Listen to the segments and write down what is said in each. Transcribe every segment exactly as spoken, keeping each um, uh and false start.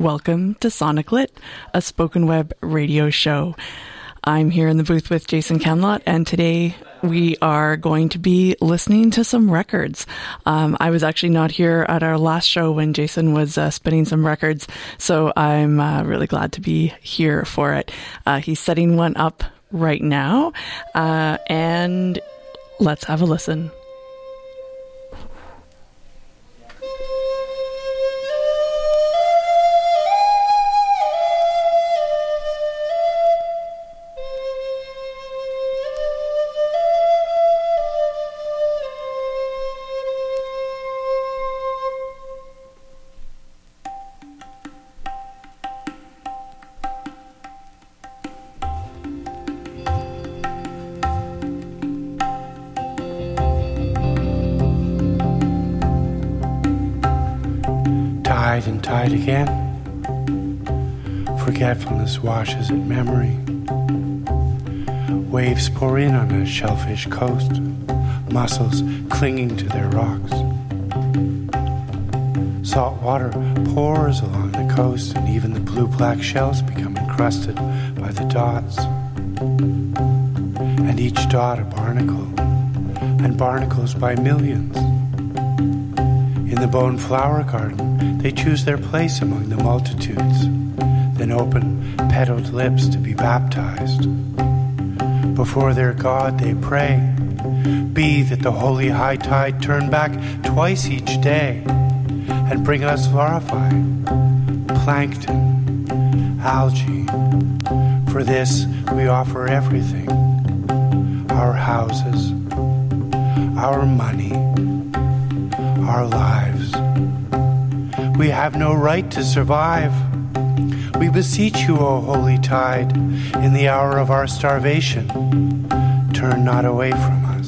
Welcome to Sonic Lit, a spoken web radio show. I'm here in the booth with Jason Camlott, and today we are going to be listening to some records. Um, I was actually not here at our last show when Jason was uh, spinning some records, so I'm uh, really glad to be here for it. Uh, he's setting one up right now, uh, and let's have a listen. And tide again. Forgetfulness washes at memory. Waves pour in on a shellfish coast, mussels clinging to their rocks. Salt water pours along the coast, and even the blue-black shells become encrusted by the dots. And each dot a barnacle, and barnacles by millions. In the bone flower garden, they choose their place among the multitudes, then open petaled lips to be baptized. Before their God they pray, be that the holy high tide turn back twice each day, and bring us larvae, plankton, algae. For this we offer everything, our houses, our money, our lives. We have no right to survive. We beseech you, O holy tide, in the hour of our starvation, turn not away from us.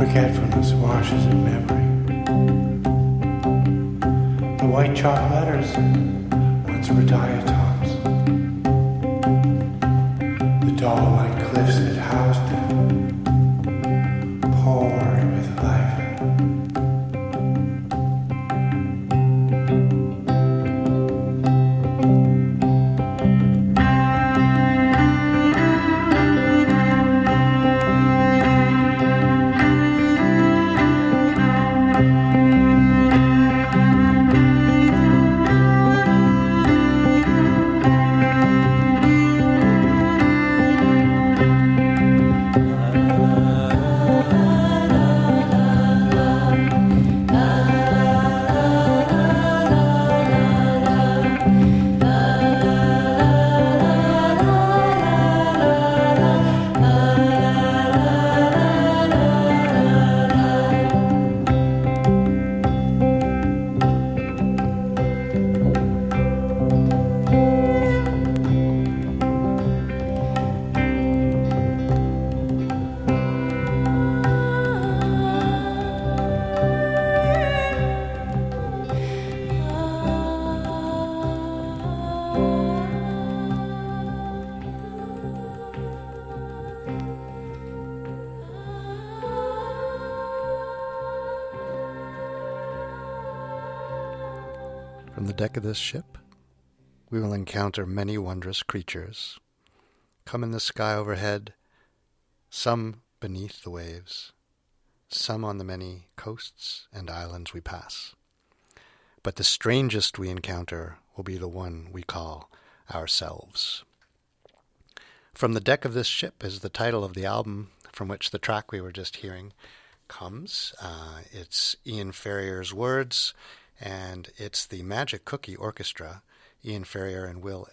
Forgetfulness washes in memory. The white chalk letters once were diatoms. The doll-like cliffs that housed them poured with life. From the deck of this ship, we will encounter many wondrous creatures. Come in the sky overhead, some beneath the waves, some on the many coasts and islands we pass. But the strangest we encounter will be the one we call ourselves. From the deck of this ship is the title of the album from which the track we were just hearing comes. Uh, it's Ian Ferrier's words, and it's the Magic Cookie Orchestra, Ian Ferrier and Will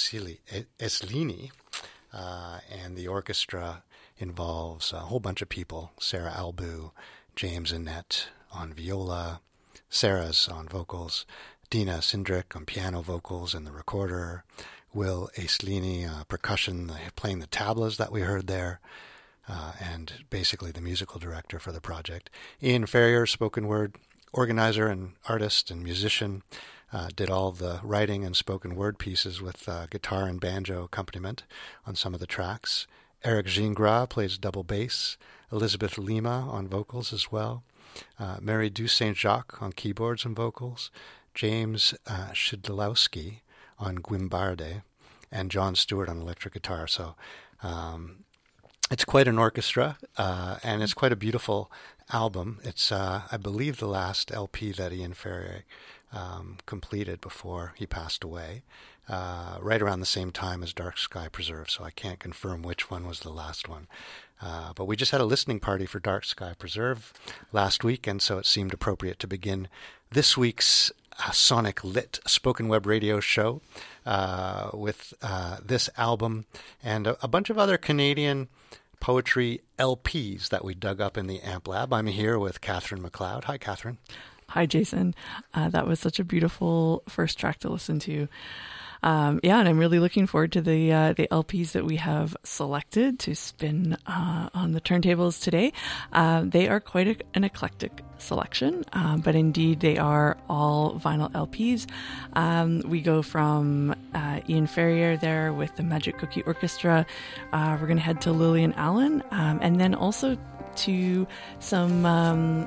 Eslini, uh, and the orchestra involves a whole bunch of people: Sarah Albu, James Annette on viola, Sarah's on vocals, Dina Sindrick on piano vocals and the recorder, Will Eslini uh, percussion, the, playing the tablas that we heard there, uh, and basically the musical director for the project. Ian Ferrier, spoken word organizer and artist and musician, uh, did all the writing and spoken word pieces with uh, guitar and banjo accompaniment on some of the tracks. Eric Gingras plays double bass, Elizabeth Lima on vocals as well, uh, Mary Du Saint-Jacques on keyboards and vocals, James uh, Shidlowski on guimbarde, and John Stewart on electric guitar. So um, it's quite an orchestra, uh, and it's quite a beautiful album. It's, uh, I believe, the last L P that Ian Ferrier um, completed before he passed away, uh, right around the same time as Dark Sky Preserve, so I can't confirm which one was the last one. Uh, but we just had a listening party for Dark Sky Preserve last week, and so it seemed appropriate to begin this week's uh, Sonic Lit spoken web radio show uh, with uh, this album and a, a bunch of other Canadian poetry L Ps that we dug up in the Amp Lab. I'm here with Catherine McLeod. Hi, Catherine. Hi, Jason. Uh, that was such a beautiful first track to listen to. Um, yeah, and I'm really looking forward to the uh, the L Ps that we have selected to spin uh, on the turntables today. Uh, they are quite a, an eclectic selection, uh, but indeed they are all vinyl L Ps. Um, we go from uh, Ian Ferrier there with the Magic Cookie Orchestra. Uh, we're going to head to Lillian Allen, um, and then also to some Um,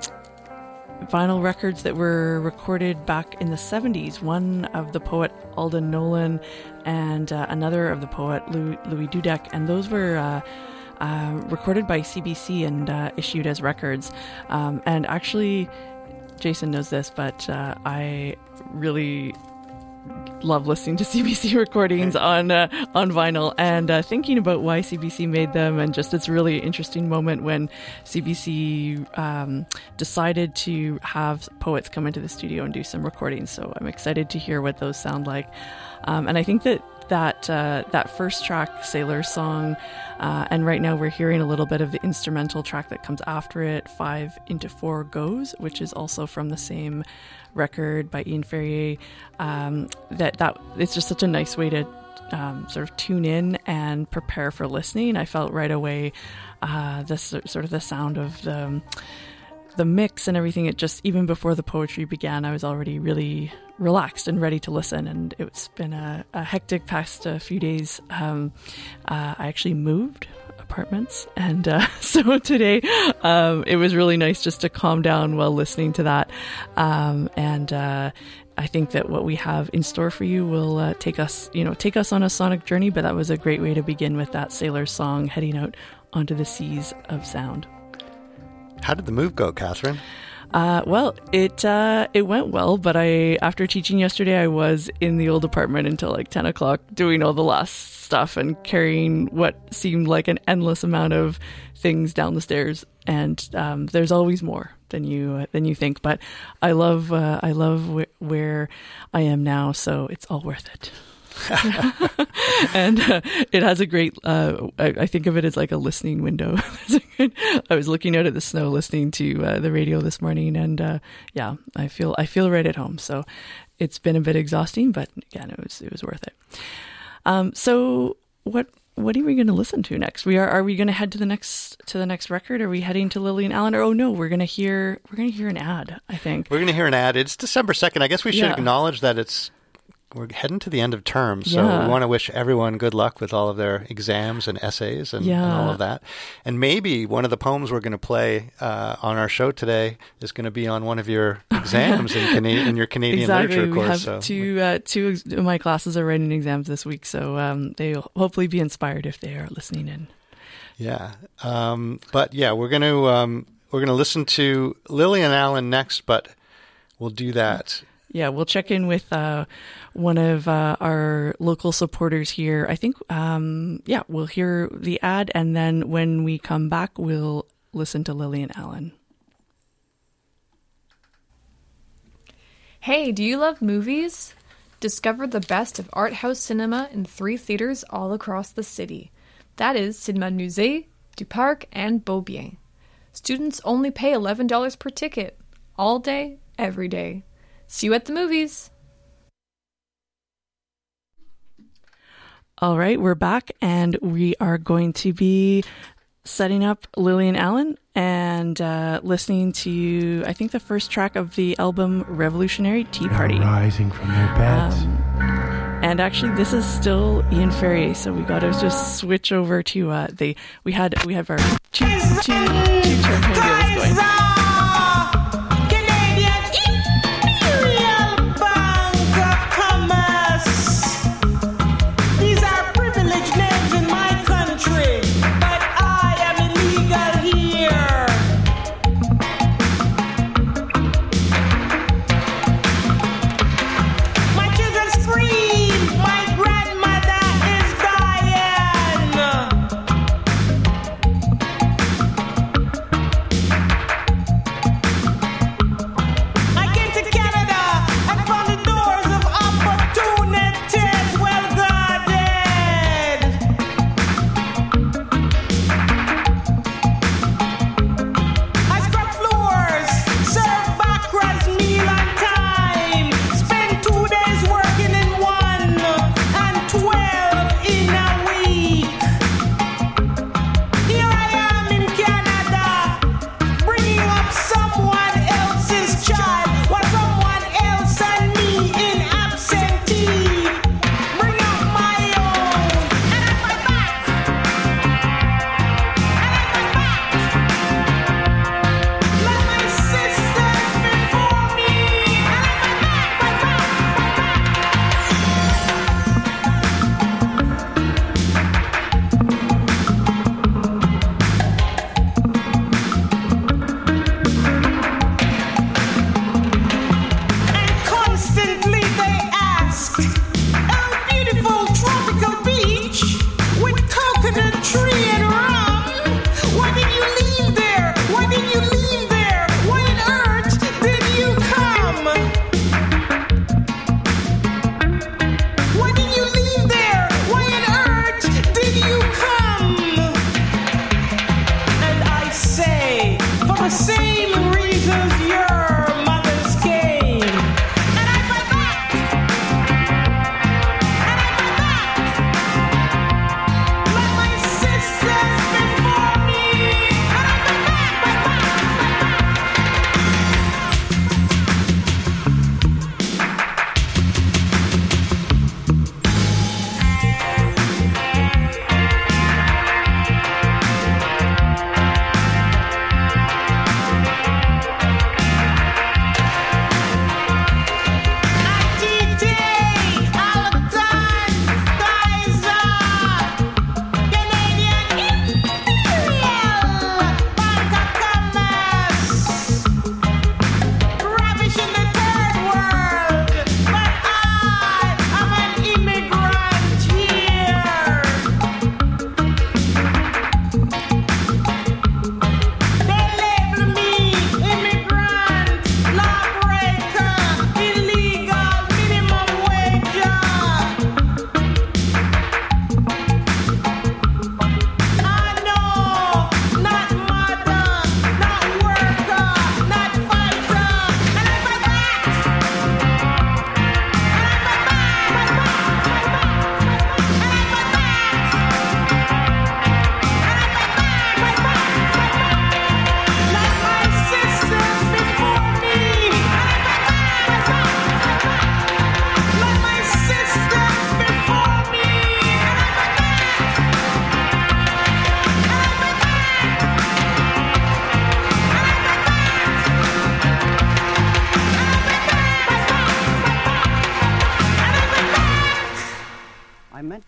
vinyl records that were recorded back in the seventies. One of the poet Alden Nolan and uh, another of the poet Louis, Louis Dudek, and those were uh, uh, recorded by C B C and uh, issued as records. Um, and actually, Jason knows this, but uh, I really love listening to C B C recordings on uh, on vinyl, and uh, thinking about why C B C made them, and just this really interesting moment when C B C um, decided to have poets come into the studio and do some recordings. So I'm excited to hear what those sound like. Um, and I think that that uh, that first track, Sailor's Song, uh, and right now we're hearing a little bit of the instrumental track that comes after it, Five into Four Goes, which is also from the same record by Ian Ferrier. Um, that that it's just such a nice way to um, sort of tune in and prepare for listening. I felt right away uh, this sort of the sound of the the mix and everything. It just, even before the poetry began, I was already really relaxed and ready to listen. And it's been a, a hectic past uh, few days. Um, uh, I actually moved apartments, and uh, so today um, it was really nice just to calm down while listening to that. Um, and uh, I think that what we have in store for you will uh, take us, you know, take us on a sonic journey. But that was a great way to begin with that sailor song, heading out onto the seas of sound. How did the move go, Catherine? Uh, well, it uh, it went well, but I after teaching yesterday, I was in the old apartment until like ten o'clock doing all the last stuff and carrying what seemed like an endless amount of things down the stairs. And um, there's always more than you uh, than you think. But I love uh, I love wh- where I am now, so it's all worth it. And uh, it has a great uh, I, I think of it as like a listening window. I was looking out at the snow listening to uh, the radio this morning, and uh, yeah, I feel I feel right at home. So it's been a bit exhausting, but again, it was it was worth it. Um, so what what are we going to listen to next? We are are we going to head to the next to the next record? Are we heading to Lillian Allen? Or oh no, we're going to hear we're going to hear an ad. I think we're going to hear an ad. It's December second. I guess we should yeah. acknowledge that it's. We're heading to the end of term, so yeah. we want to wish everyone good luck with all of their exams and essays and, yeah. and all of that. And maybe one of the poems we're going to play uh, on our show today is going to be on one of your exams in, Cana- in your Canadian exactly. literature course. We have so. two, uh, two of my classes are writing exams this week, so um, they'll hopefully be inspired if they are listening in. Yeah, um, but yeah, we're going to um, we're going to listen to Lillian Allen next, but we'll do that. Yeah, we'll check in with uh, one of uh, our local supporters here. I think, um, yeah, we'll hear the ad, and then when we come back, we'll listen to Lillian Allen. Hey, do you love movies? Discover the best of art house cinema in three theaters all across the city. That is Cinéma Musée, Du Parc, and Beaubien. Students only pay eleven dollars per ticket, all day, every day. See you at the movies. All right, we're back, and we are going to be setting up Lillian Allen and uh, listening to, I think, the first track of the album Revolutionary Tea Party. They're rising from their beds. Um, and actually, this is still Ian Ferrier, so we got to just switch over to uh, the. We had we have our two two two turntables going. And I fight back.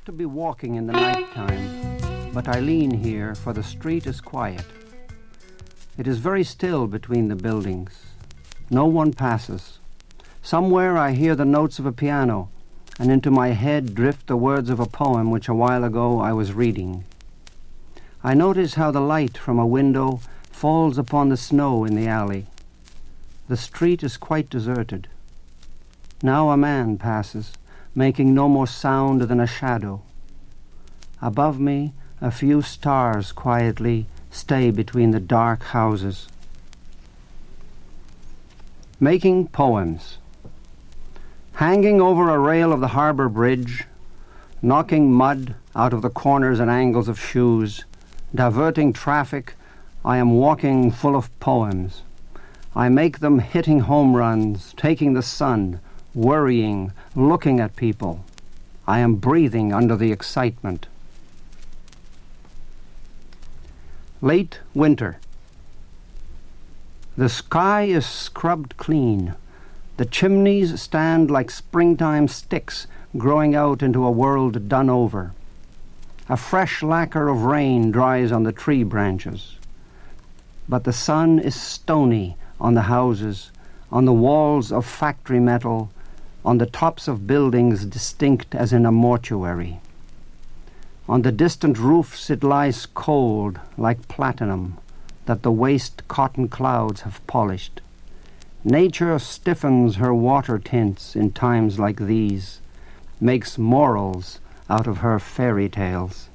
ought to be walking in the night time, but I lean here, for the street is quiet. It is very still between the buildings. No one passes. Somewhere I hear the notes of a piano, and into my head drift the words of a poem which a while ago I was reading. I notice how the light from a window falls upon the snow in the alley. The street is quite deserted. Now a man passes, making no more sound than a shadow. Above me, a few stars quietly stay between the dark houses. Making poems. Hanging over a rail of the harbor bridge, knocking mud out of the corners and angles of shoes, diverting traffic, I am walking full of poems. I make them hitting home runs, taking the sun, worrying, looking at people. I am breathing under the excitement. Late winter. The sky is scrubbed clean. The chimneys stand like springtime sticks growing out into a world done over. A fresh lacquer of rain dries on the tree branches. But the sun is stony on the houses, on the walls of factory metal, on the tops of buildings distinct as in a mortuary. On the distant roofs it lies cold like platinum that the waste cotton clouds have polished. Nature stiffens her water tints in times like these, makes morals out of her fairy tales.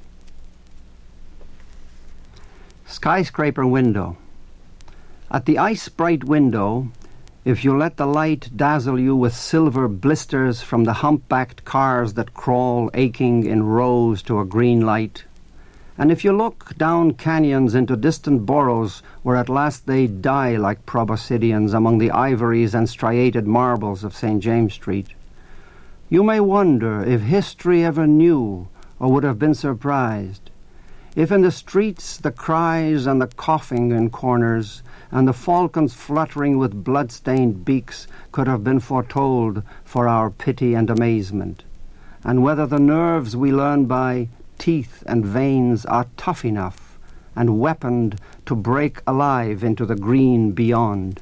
Skyscraper window. At the ice-bright window, if you let the light dazzle you with silver blisters from the humpbacked cars that crawl aching in rows to a green light, and if you look down canyons into distant boroughs where at last they die like proboscideans among the ivories and striated marbles of Saint James Street, you may wonder if history ever knew or would have been surprised, if in the streets the cries and the coughing in corners and the falcons fluttering with blood-stained beaks could have been foretold for our pity and amazement, and whether the nerves we learn by teeth and veins are tough enough and weaponed to break alive into the green beyond.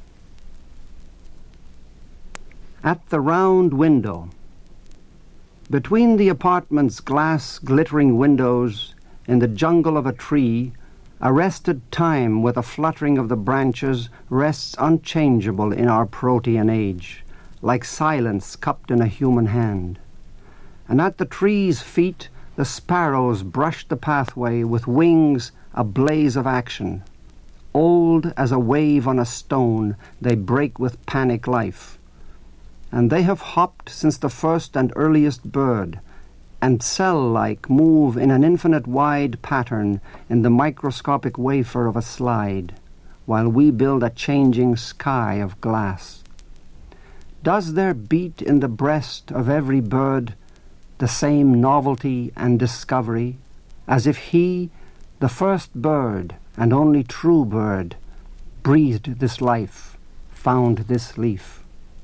At the round window. Between the apartment's glass glittering windows, in the jungle of a tree, arrested time with a fluttering of the branches rests unchangeable in our protean age, like silence cupped in a human hand. And at the tree's feet the sparrows brush the pathway with wings ablaze of action. Old as a wave on a stone, they break with panic life. And they have hopped since the first and earliest bird, and cell-like move in an infinite wide pattern in the microscopic wafer of a slide, while we build a changing sky of glass. Does there beat in the breast of every bird the same novelty and discovery, as if he, the first bird and only true bird, breathed this life, found this leaf?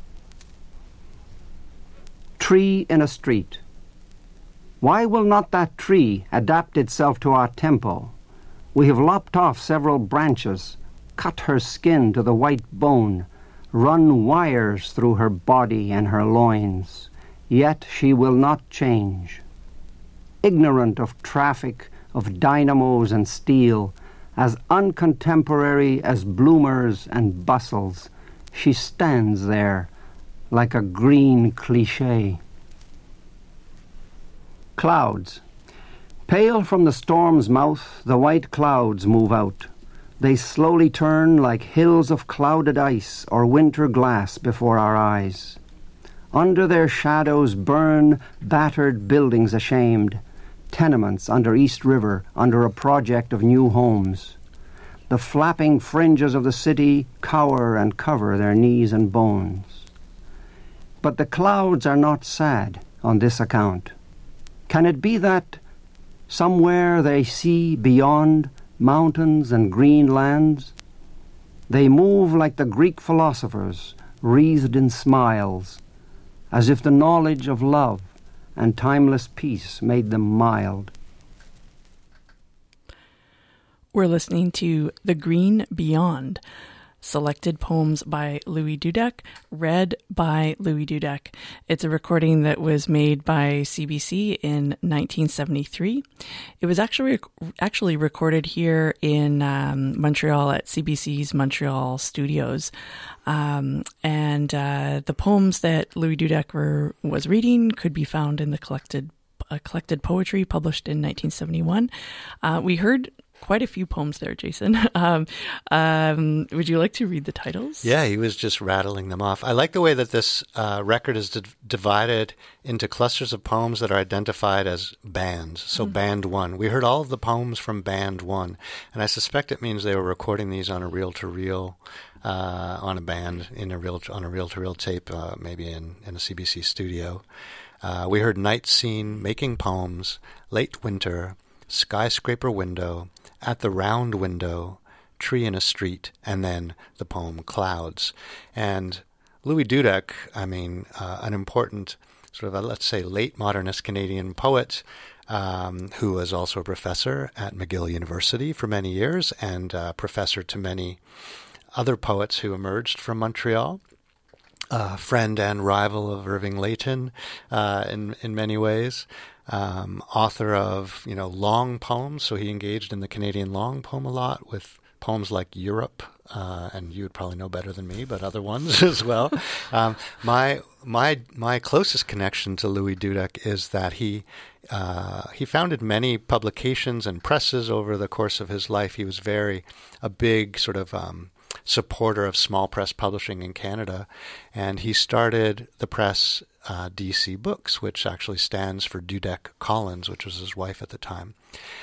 Tree in a street. Why will not that tree adapt itself to our tempo? We have lopped off several branches, cut her skin to the white bone, run wires through her body and her loins. Yet she will not change. Ignorant of traffic, of dynamos and steel, as uncontemporary as bloomers and bustles, she stands there like a green cliché. Clouds. Pale from the storm's mouth, the white clouds move out. They slowly turn like hills of clouded ice or winter glass before our eyes. Under their shadows burn battered buildings ashamed, tenements under East River under a project of new homes. The flapping fringes of the city cower and cover their knees and bones. But the clouds are not sad on this account. Can it be that somewhere they see beyond mountains and green lands? They move like the Greek philosophers, wreathed in smiles, as if the knowledge of love and timeless peace made them mild. We're listening to The Green Beyond, selected poems by Louis Dudek, read by Louis Dudek. It's a recording that was made by C B C in nineteen seventy-three. It was actually actually recorded here in um, Montreal at C B C's Montreal studios. Um, and uh, the poems that Louis Dudek were, was reading could be found in the collected uh, collected poetry published in nineteen seventy-one. Uh, we heard quite a few poems there, Jason. Um, um, would you like to read the titles? Yeah, he was just rattling them off. I like the way that this uh, record is d- divided into clusters of poems that are identified as bands. So mm-hmm. Band One. We heard all of the poems from Band One, and I suspect it means they were recording these on a reel-to-reel, uh, on a band, in a reel on a reel-to-reel tape, uh, maybe in, in a C B C studio. Uh, we heard Night Scene, Making Poems, Late Winter, Skyscraper Window, At the Round Window, Tree in a Street, and then the poem Clouds. And Louis Dudek, I mean, uh, an important sort of, a, let's say, late modernist Canadian poet um, who was also a professor at McGill University for many years and a professor to many other poets who emerged from Montreal. Uh, friend and rival of Irving Layton uh, in, in many ways. Um, author of, you know, long poems, so he engaged in the Canadian long poem a lot with poems like Europe, uh, and you would probably know better than me, but other ones as well. Um, my my my closest connection to Louis Dudek is that he uh, he founded many publications and presses over the course of his life. He was very a big sort of um, supporter of small press publishing in Canada, and he started the press Uh, D C Books, which actually stands for Dudek Collins, which was his wife at the time.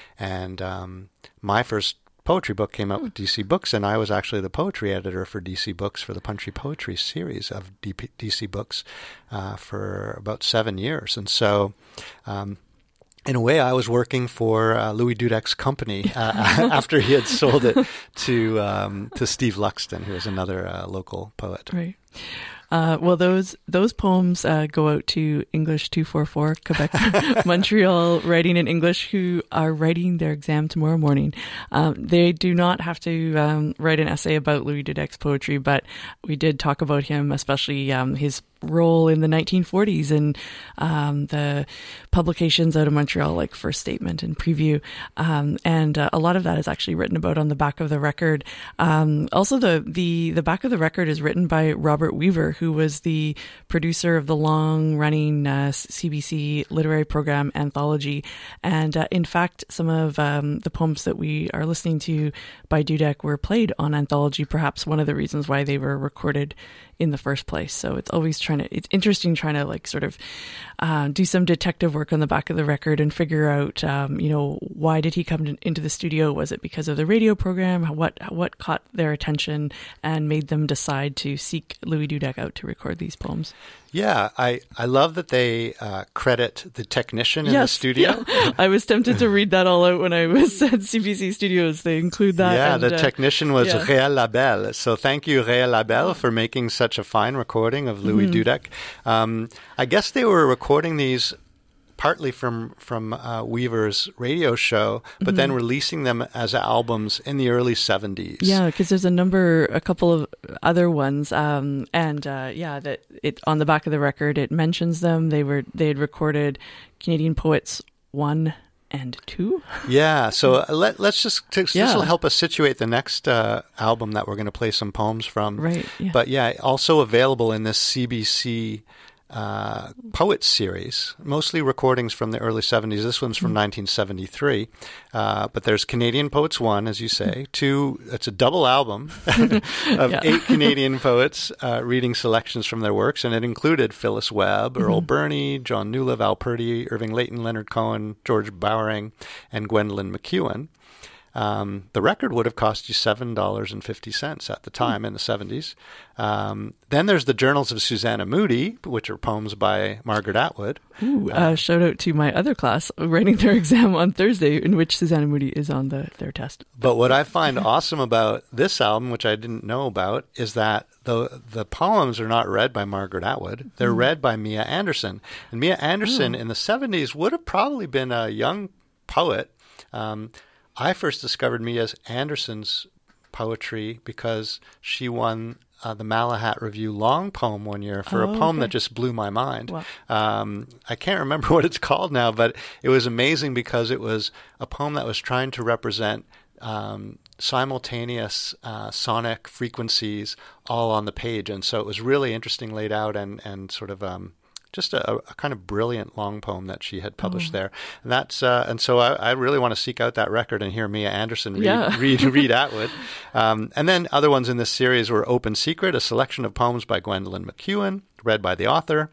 And um, my first poetry book came out with D C Books, and I was actually the poetry editor for D C Books for the Punchy Poetry series of D P- D C Books uh, for about seven years. And so um, in a way, I was working for uh, Louis Dudek's company uh, after he had sold it to um, to Steve Luxton, who was another uh, local poet. Right. Uh, well, those those poems uh, go out to English two forty-four, Quebec, Montreal, writing in English, who are writing their exam tomorrow morning. Um, they do not have to um, write an essay about Louis Dudek's poetry, but we did talk about him, especially um, his role in the nineteen forties and um, the publications out of Montreal, like First Statement and Preview. Um, and uh, a lot of that is actually written about on the back of the record. Um, also, the, the, the back of the record is written by Robert Weaver, who was the producer of the long-running uh, C B C literary program Anthology. And uh, in fact, some of um, the poems that we are listening to by Dudek were played on Anthology, perhaps one of the reasons why they were recorded in the first place. So it's always trying to, it's interesting trying to like sort of uh, do some detective work on the back of the record and figure out, um, you know, why did he come to, into the studio? Was it because of the radio program? What what caught their attention and made them decide to seek Louis Dudek out to record these poems? Yeah, I, I love that they uh, credit the technician in yes, the studio. Yeah. I was tempted to read that all out when I was at C B C Studios. They include that. Yeah, and, the uh, technician was yeah. Réal Labelle. So thank you, Réal Labelle, for making such a fine recording of Louis mm-hmm. Dudek. Um, I guess they were recording these partly from from uh, Weaver's radio show, but mm-hmm. then releasing them as albums in the early seventies. Yeah, because there's a number, a couple of other ones, um, and uh, yeah, that it on the back of the record it mentions them. They were they had recorded Canadian Poets One and Two. Yeah, so let let's just t- yeah. this will help us situate the next uh, album that we're going to play some poems from. Right. Yeah. But yeah, also available in this C B C. Uh, Poets series, mostly recordings from the early seventies. This one's from mm. nineteen seventy-three. Uh, but there's Canadian Poets One, as you say. Two, it's a double album of yeah. eight Canadian poets uh, reading selections from their works, and it included Phyllis Webb, mm-hmm. Earl Burney, John Newlove, Al Purdy, Irving Layton, Leonard Cohen, George Bowering, and Gwendolyn McEwen. um, the record would have cost you seven dollars and fifty cents at the time mm. in the seventies. Um, then there's the Journals of Susanna Moodie, which are poems by Margaret Atwood. Ooh, uh, uh, shout out to my other class writing their exam on Thursday, in which Susanna Moodie is on the their test. But what I find awesome about this album, which I didn't know about, is that the the poems are not read by Margaret Atwood. They're mm. read by Mia Anderson. And Mia Anderson oh. in the seventies would have probably been a young poet. Um, I first discovered Mia Anderson's poetry because she won Uh, the Malahat Review long poem one year for oh, a poem okay. that just blew my mind. Wow. Um, I can't remember what it's called now, but it was amazing because it was a poem that was trying to represent um, simultaneous uh, sonic frequencies all on the page. And so it was really interesting laid out and, and sort of um, just a, a kind of brilliant long poem that she had published oh. there. And that's uh, and so I, I really want to seek out that record and hear Mia Anderson read yeah. read, read Atwood. Um, and then other ones in this series were Open Secret, a selection of poems by Gwendolyn McEwen, read by the author.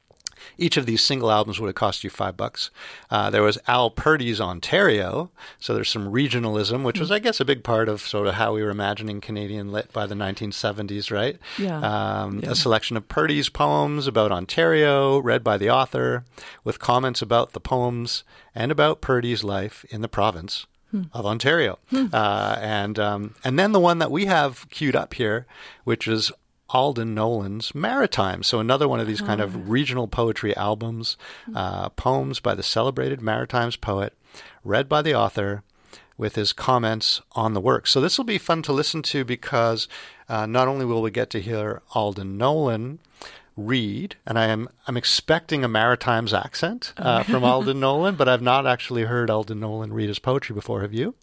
Each of these single albums would have cost you five bucks. Uh, there was Al Purdy's Ontario, so there's some regionalism, which was, I guess, a big part of sort of how we were imagining Canadian lit by the nineteen seventies, right? Yeah. Um, yeah. A selection of Purdy's poems about Ontario, read by the author, with comments about the poems and about Purdy's life in the province hmm. of Ontario. Hmm. Uh, and um, and then the one that we have queued up here, which is Alden Nolan's Maritime. So another one of these kind of regional poetry albums, uh, poems by the celebrated Maritimes poet, read by the author with his comments on the work. So this will be fun to listen to because uh, not only will we get to hear Alden Nolan read, and I am I'm expecting a Maritimes accent uh, from Alden Nolan, but I've not actually heard Alden Nolan read his poetry before. Have you?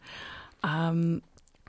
Um,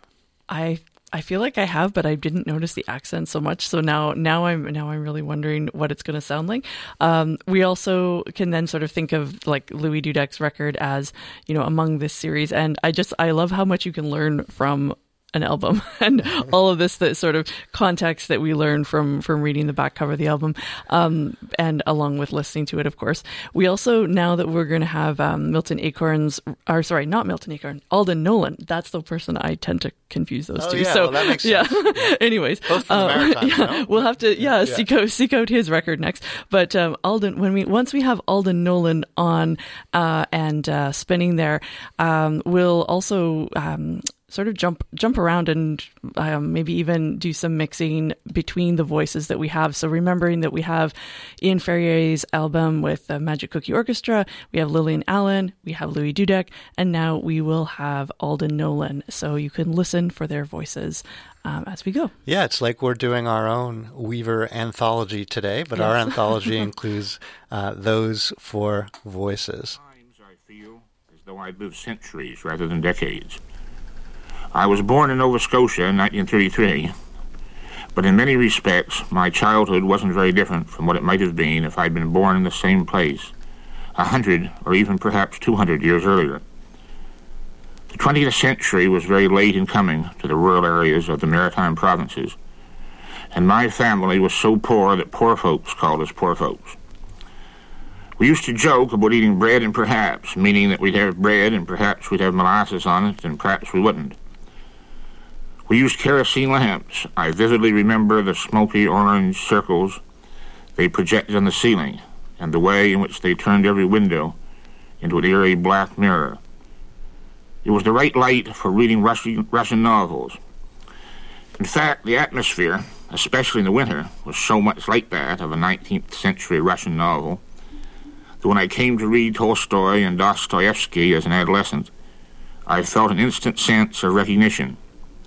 I I feel like I have, but I didn't notice the accent so much. So now, now I'm now I'm really wondering what it's going to sound like. Um, we also can then sort of think of like Louis Dudek's record as, you know, among this series, and I just I love how much you can learn from an album and all of this that sort of context that we learn from from reading the back cover of the album, um, and along with listening to it, of course. We also, now that we're going to have um, Milton Acorn's, or sorry, not Milton Acorn, Alden Nolan. That's the person I tend to confuse those oh, two. Yeah, so well, that makes sense. Yeah. Yeah. Anyways, both from um, Maritime, yeah, no? we'll have to yeah, yeah. seek out seek out his record next. But um, Alden, when we once we have Alden Nolan on uh, and uh, spinning there, um, we'll also. Um, sort of jump jump around and um, maybe even do some mixing between the voices that we have. So remembering that we have Ian Ferrier's album with the Magic Cookie Orchestra, we have Lillian Allen, we have Louis Dudek, and now we will have Alden Nolan. So you can listen for their voices um, as we go. Yeah, it's like we're doing our own Weaver anthology today, but yes. Our anthology includes uh, those four voices. Sometimes I feel as though I'd lived centuries rather than decades. I was born in Nova Scotia in nineteen thirty-three, but in many respects, my childhood wasn't very different from what it might have been if I'd been born in the same place, a hundred or even perhaps two hundred years earlier. The twentieth century was very late in coming to the rural areas of the Maritime provinces, and my family was so poor that poor folks called us poor folks. We used to joke about eating bread and perhaps, meaning that we'd have bread and perhaps we'd have molasses on it and perhaps we wouldn't. We used kerosene lamps. I vividly remember the smoky orange circles they projected on the ceiling and the way in which they turned every window into an eerie black mirror. It was the right light for reading Russian, Russian novels. In fact, the atmosphere, especially in the winter, was so much like that of a nineteenth century Russian novel that when I came to read Tolstoy and Dostoevsky as an adolescent, I felt an instant sense of recognition.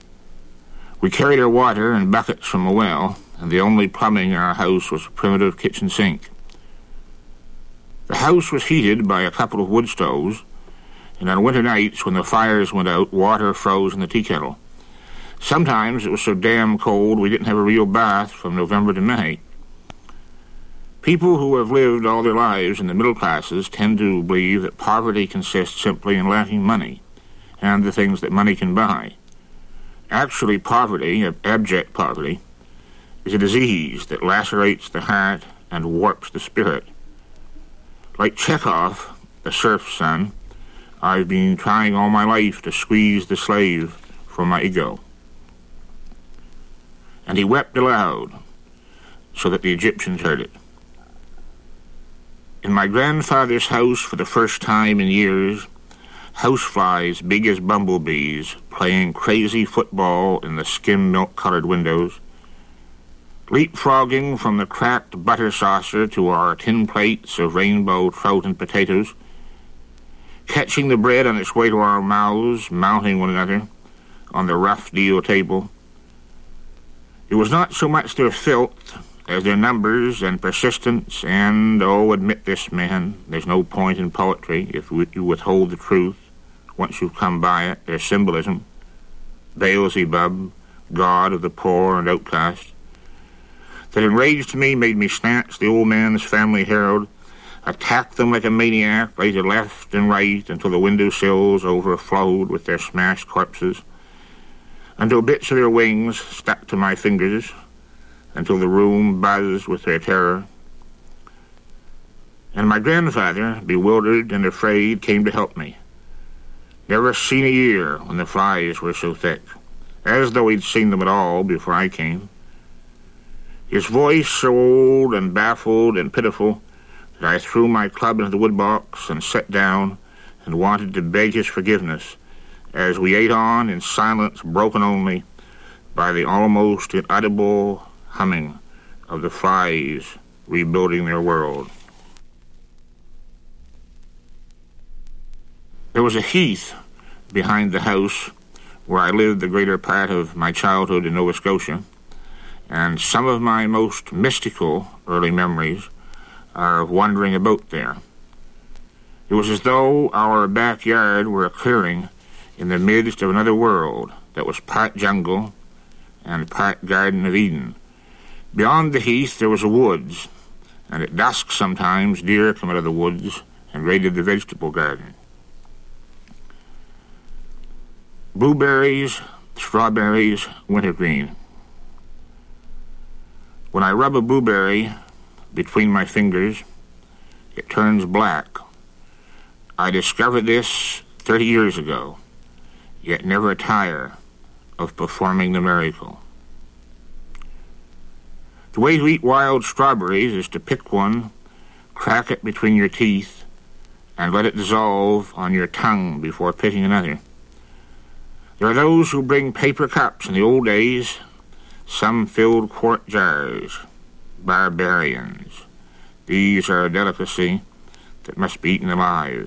We carried our water in buckets from a well, and the only plumbing in our house was a primitive kitchen sink. The house was heated by a couple of wood stoves, and on winter nights when the fires went out, water froze in the tea kettle. Sometimes it was so damn cold we didn't have a real bath from November to May. People who have lived all their lives in the middle classes tend to believe that poverty consists simply in lacking money and the things that money can buy. Actually, poverty, abject poverty, is a disease that lacerates the heart and warps the spirit. Like Chekhov, the serf's son, I've been trying all my life to squeeze the slave from my ego." And he wept aloud, so that the Egyptians heard it. In my grandfather's house, for the first time in years, houseflies big as bumblebees playing crazy football in the skim milk-colored windows, leapfrogging from the cracked butter saucer to our tin plates of rainbow trout and potatoes, catching the bread on its way to our mouths, mounting one another on the rough deal table. It was not so much their filth as their numbers and persistence, and, oh, admit this, man, there's no point in poetry if you withhold the truth once you've come by it, their symbolism, Beelzebub, god of the poor and outcast, that enraged me, made me snatch the old man's family herald, attack them like a maniac, right to left and right until the windowsills overflowed with their smashed corpses, until bits of their wings stuck to my fingers, until the room buzzed with their terror. And my grandfather, bewildered and afraid, came to help me. Never seen a year when the flies were so thick, as though he'd seen them at all before I came. His voice so old and baffled and pitiful that I threw my club into the woodbox and sat down and wanted to beg his forgiveness as we ate on in silence broken only by the almost inaudible humming of the flies rebuilding their world. There was a heath behind the house where I lived the greater part of my childhood in Nova Scotia, and some of my most mystical early memories are of wandering about there. It was as though our backyard were a clearing in the midst of another world that was part jungle and part Garden of Eden. Beyond the heath there was a woods, and at dusk sometimes deer come out of the woods and raided the vegetable garden. Blueberries, strawberries, wintergreen. When I rub a blueberry between my fingers, it turns black. I discovered this thirty years ago, yet never tire of performing the miracle. The way to eat wild strawberries is to pick one, crack it between your teeth, and let it dissolve on your tongue before picking another. There are those who bring paper cups in the old days, some filled quart jars. Barbarians. These are a delicacy that must be eaten alive.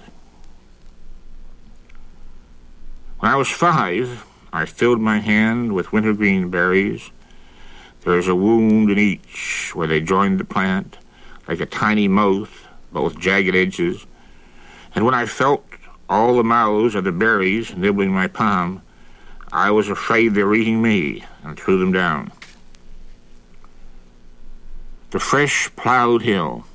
When I was five, I filled my hand with wintergreen berries. There is a wound in each where they joined the plant, like a tiny mouth, but with jagged edges. And when I felt all the mouths of the berries nibbling my palm, I was afraid they were eating me and threw them down. The fresh plowed hill.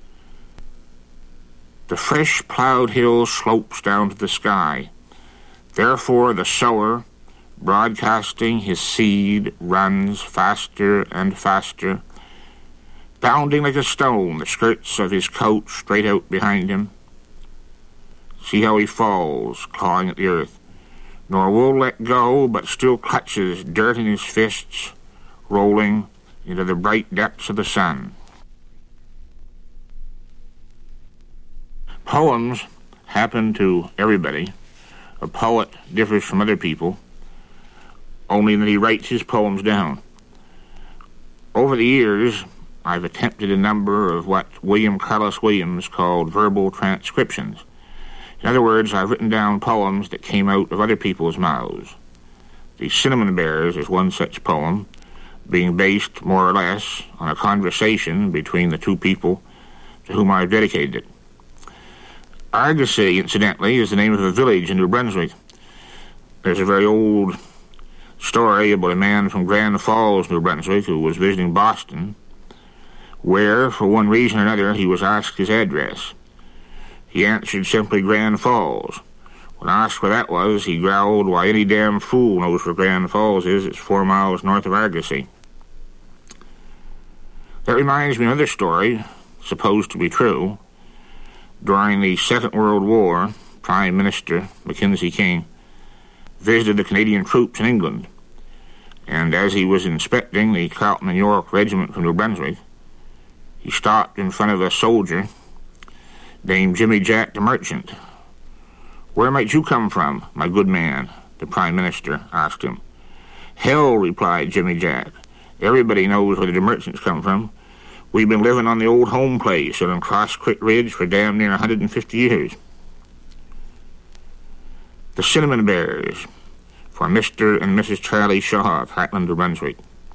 The fresh plowed hill slopes down to the sky. Therefore the sower, broadcasting his seed, runs faster and faster, bounding like a stone, the skirts of his coat straight out behind him. See how he falls, clawing at the earth, nor will let go, but still clutches dirt in his fists, rolling into the bright depths of the sun. Poems happen to everybody. A poet differs from other people, only that he writes his poems down. Over the years, I've attempted a number of what William Carlos Williams called verbal transcriptions. In other words, I've written down poems that came out of other people's mouths. The Cinnamon Bears is one such poem, being based more or less on a conversation between the two people to whom I've dedicated it. Argosy, incidentally, is the name of a village in New Brunswick. There's a very old story about a man from Grand Falls, New Brunswick, who was visiting Boston, where, for one reason or another, he was asked his address. He answered simply Grand Falls. When asked where that was, he growled, "Why, any damn fool knows where Grand Falls is. It's four miles north of Argosy." That reminds me of another story, supposed to be true. During the Second World War, Prime Minister Mackenzie King, visited the Canadian troops in England, and as he was inspecting the Carlton and York Regiment from New Brunswick, he stopped in front of a soldier named Jimmy Jack the Merchant. "Where might you come from, my good man?" the Prime Minister asked him. "Hell," replied Jimmy Jack. "Everybody knows where the merchants come from. We've been living on the old home place on Cross Creek Ridge for damn near one hundred fifty years. The Cinnamon Bears, for Mister and Missus Charlie Shaw of Hartland, New Brunswick.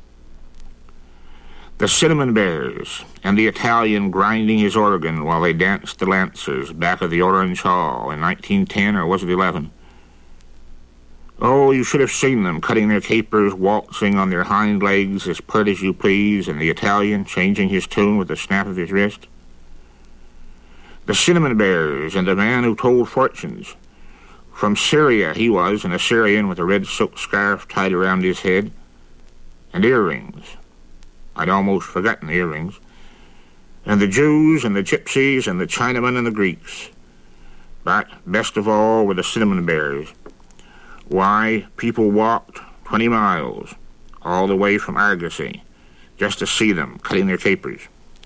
The Cinnamon Bears, and the Italian grinding his organ while they danced the Lancers back of the Orange Hall in nineteen ten, or was it eleven? Oh, you should have seen them cutting their capers, waltzing on their hind legs as pert as you please, and the Italian changing his tune with a snap of his wrist. The Cinnamon Bears, and the man who told fortunes. From Syria he was, an Assyrian with a red silk scarf tied around his head, and earrings. I'd almost forgotten the earrings. And the Jews, and the Gypsies, and the Chinamen, and the Greeks. But best of all were the Cinnamon Bears. Why, people walked twenty miles, all the way from Argosy, just to see them cutting their capers.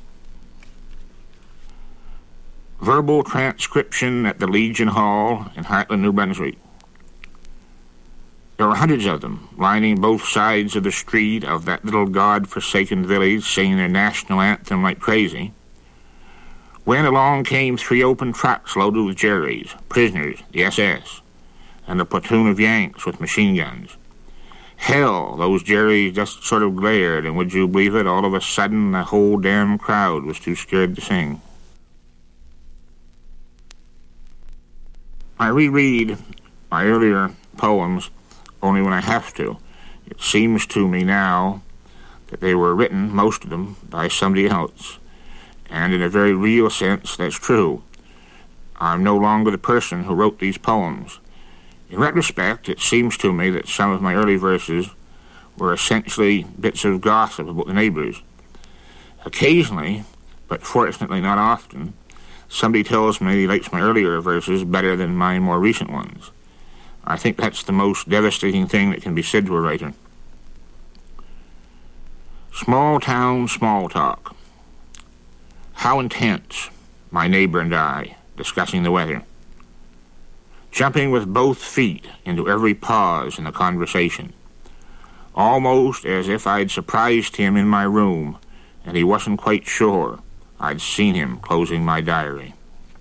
Verbal transcription at the Legion Hall in Hartland, New Brunswick. There were hundreds of them, lining both sides of the street of that little God-forsaken village, singing their national anthem like crazy, when along came three open trucks loaded with Jerry's, prisoners, the S S, and a platoon of Yanks with machine guns. Hell, those Jerry's just sort of glared, and would you believe it, all of a sudden the whole damn crowd was too scared to sing. I reread my earlier poems only when I have to. It seems to me now that they were written, most of them, by somebody else. And in a very real sense, that's true. I'm no longer the person who wrote these poems. In retrospect, it seems to me that some of my early verses were essentially bits of gossip about the neighbors. Occasionally, but fortunately not often, somebody tells me he likes my earlier verses better than my more recent ones. I think that's the most devastating thing that can be said to a writer. Small town small talk. How intense, my neighbor and I, discussing the weather. Jumping with both feet into every pause in the conversation. Almost as if I'd surprised him in my room and he wasn't quite sure I'd seen him closing my diary.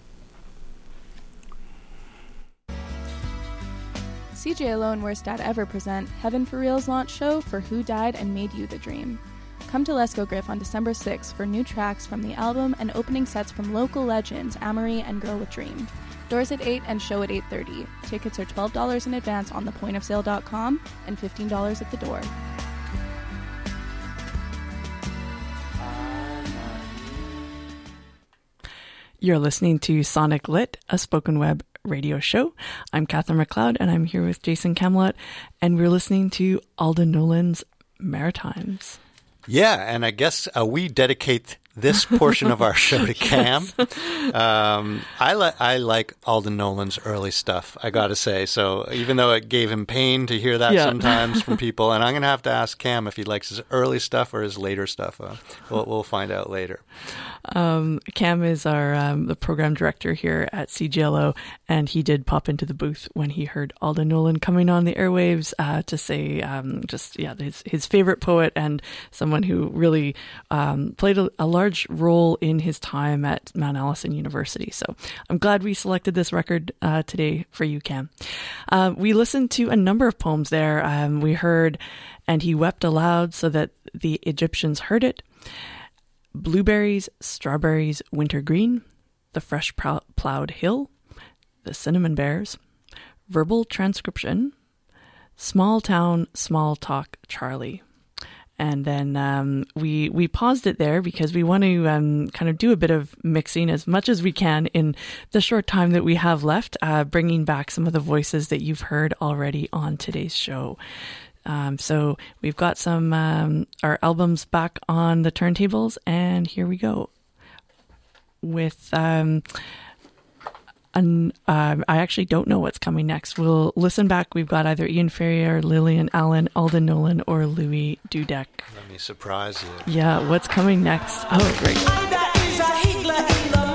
C J L O and Worst Dad Ever present Heaven for Real's launch show for Who Died and Made You the Dream. Come to Lesko Griff on December sixth for new tracks from the album and opening sets from local legends Amory and Girl with Dream. Doors at eight and show at eight thirty. Tickets are twelve dollars in advance on the point of sale dot com and fifteen dollars at the door. You're listening to Sonic Lit, a spoken web radio show. I'm Catherine McLeod, and I'm here with Jason Camelot, and we're listening to Alden Nolan's Maritimes. Yeah, and I guess uh, we dedicate this portion of our show to Cam. Um, I, li- I like Alden Nolan's early stuff, I got to say. So even though it gave him pain to hear that yeah. sometimes from people, and I'm going to have to ask Cam if he likes his early stuff or his later stuff. Uh, we'll, we'll find out later. Um, Cam is our um, the program director here at C J L O, and he did pop into the booth when he heard Alden Nolan coming on the airwaves uh, to say um, just yeah his his favorite poet and someone who really um, played a, a large role in his time at Mount Allison University. So I'm glad we selected this record uh, today for you, Cam. Uh, we listened to a number of poems there. Um, we heard "And He Wept Aloud So That the Egyptians Heard It," "Blueberries, Strawberries, Winter Green," "The Fresh Plowed Hill," "The Cinnamon Bears," "Verbal Transcription," "Small Town, Small Talk, Charlie." And then um, we we paused it there because we want to um, kind of do a bit of mixing as much as we can in the short time that we have left, uh, bringing back some of the voices that you've heard already on today's show. Um, so we've got some um, our albums back on the turntables, and here we go with um, and um, I actually don't know what's coming next. We'll listen back. We've got either Ian Ferrier, Lillian Allen, Alden Nolan, or Louis Dudek. Let me surprise you. Yeah, what's coming next? Oh, great.